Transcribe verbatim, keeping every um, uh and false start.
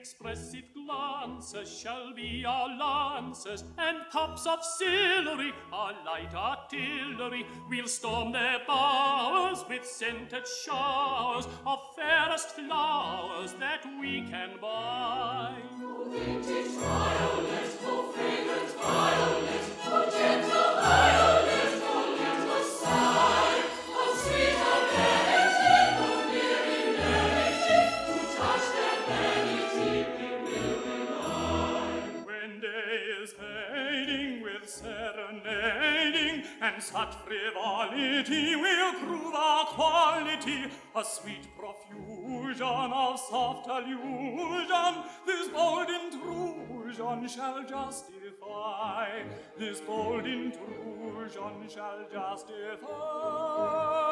expressive glances shall be our lances, and cups of silvery our light artillery. We'll storm their bowers with scented showers of fairest flowers that we can buy. O vintage violet, O fragrant violet, O gentle violet, O little sigh, O sweet amenity, O near inanity, to touch their vanity we will rely. When day is fading with serenading, and such frivolity will prove our quality, a sweet profusion of soft allusion, this bold intrusion shall justify, this bold intrusion shall justify.